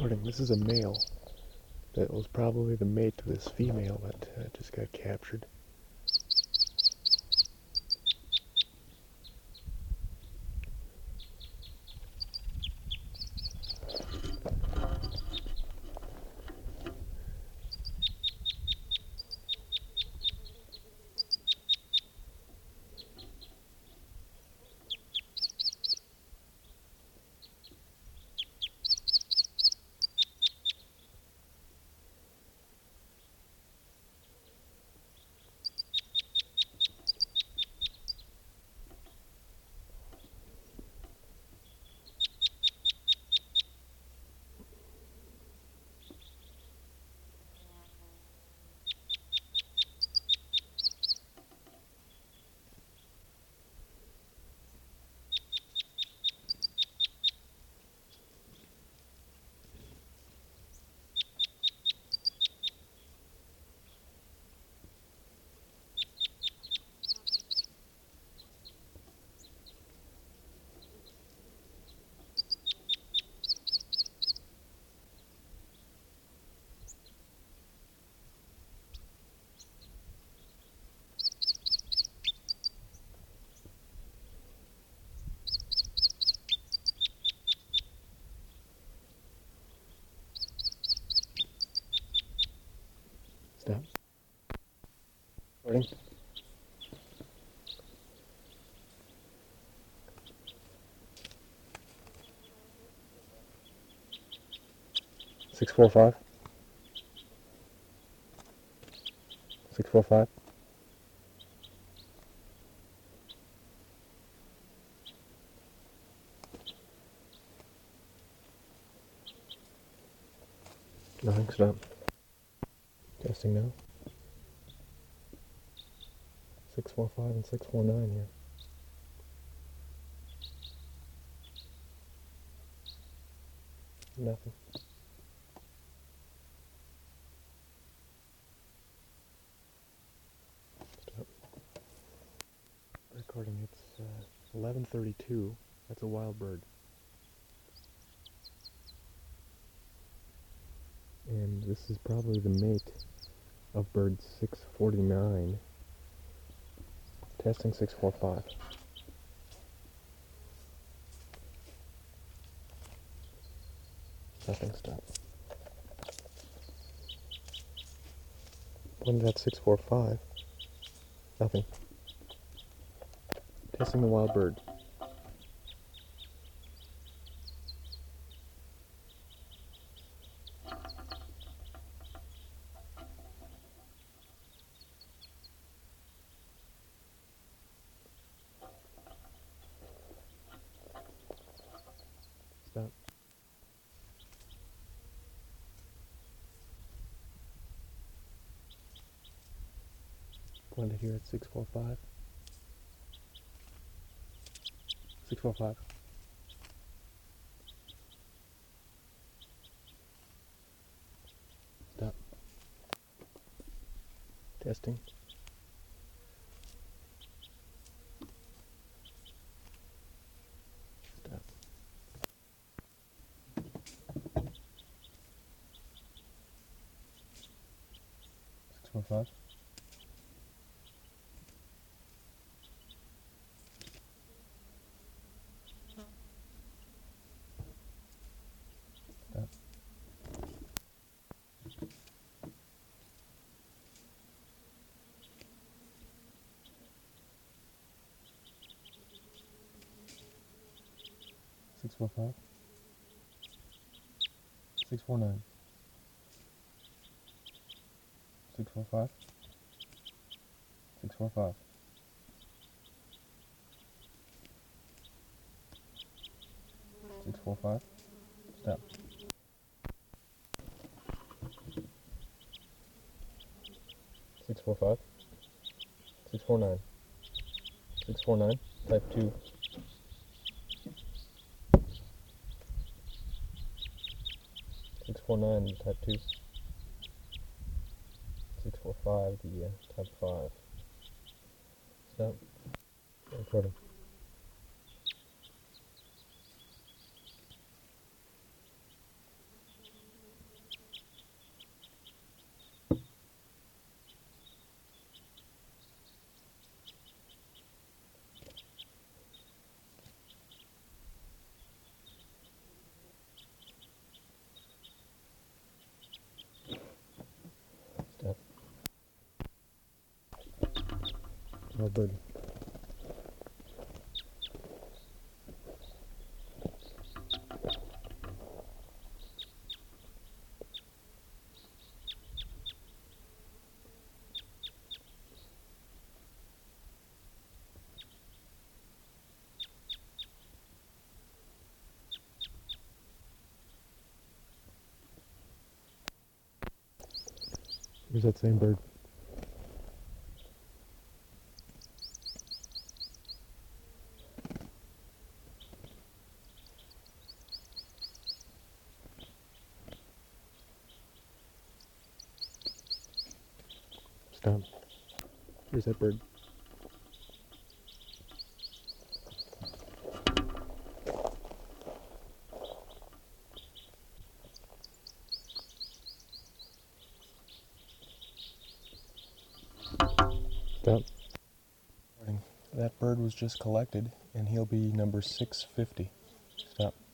Recording. This is a male that was probably the mate to this female that just got captured. Stop. Recording. Six 4 5. 6 4 5. Nothing. Stop. Testing now. 6 4 5 and 6 4 9 here. Nothing. Stop. Recording. It's 11:32. That's a wild bird. And this is probably the mate of bird 649. Testing 6 4 5. Nothing. Stop. Pointed at 6 4 5. Nothing. Testing the wild bird. Stop. Pointed here at 6 4 5. 6 4 5. Stop. Testing. Stop. 6 4 5. Stop. 6 4 5. 6 4 9. 6 4 5. 6 4 5. 6 4 5. Stop. 6 4 5. 6 4 9. 6 4 9. Type 2. 6 4 9. Type 2. 6 4 5. The type 5. Stop. Recording. Oh, bird. Here's that same bird. Stop. Here's that bird. Stop. That bird was just collected, and he'll be number 650. Stop.